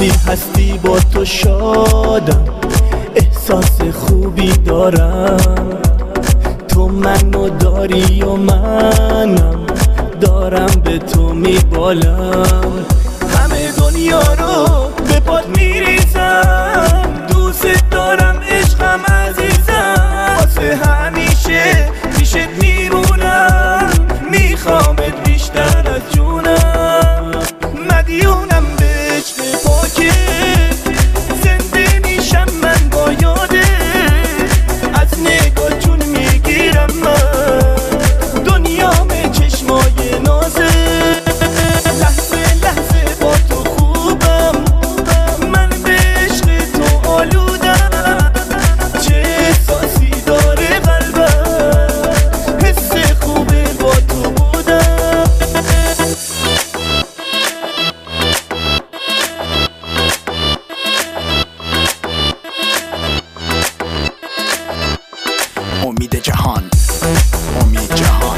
وقتی هستی با تو شادم، احساس خوبی دارم. تو منو داری و منم دارم به تو میبالم. همه دنیا رو به پات میریزم، دوست دارم عشقم عزیزم. واسه همیشه پیشت میمونم، میخوامت بیشتر از جونم. مدیونم به عشق پاکت، زنده میشم من با یاده. از نگاه جون میگیرم من، دنیامه چشمای نازه. لحظه لحظه با تو خوبم، من به عشق تو آلودم. چه احساسی داره قلبم، حس خوبه با تو بودم. امید جهان، امید جهان.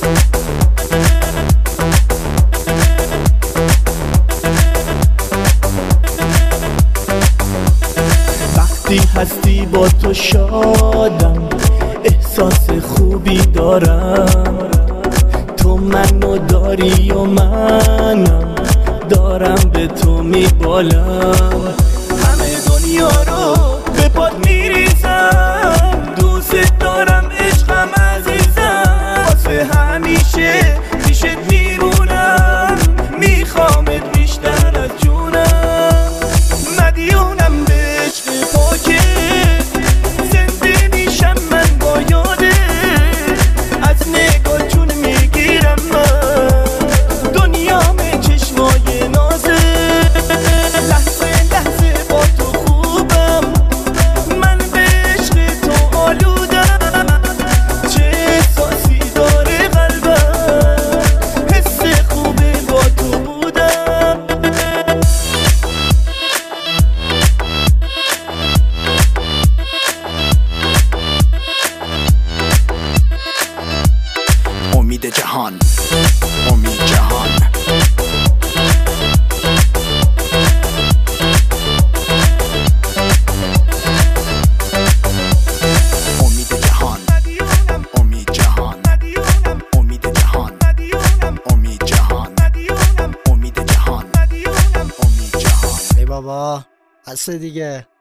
وقتی هستی با تو شادم، احساس خوبی دارم. تو منو داری و منم دارم به تو میبالم. همه دنیا رو به پات میریزم، دوست دارم عشقم عزیزم. واسه همیشه پیشت میمونم، میخوامت بیشتر از جونم. مدیونم به عشق پاکت، زنده میشم من با یاده. از نگاه جون میگیرم من، دنیامه چشمای نازه. لحظه لحظه با تو خوبم، من به عشق تو آلودم. چه احساسی داره قلبم، حس خوبه با تو بودم. امید جهان، امید جهان. امید جهان، امید جهان. امید جهان، امید جهان. امید جهان، امید جهان. ای بابا، هسته دیگه.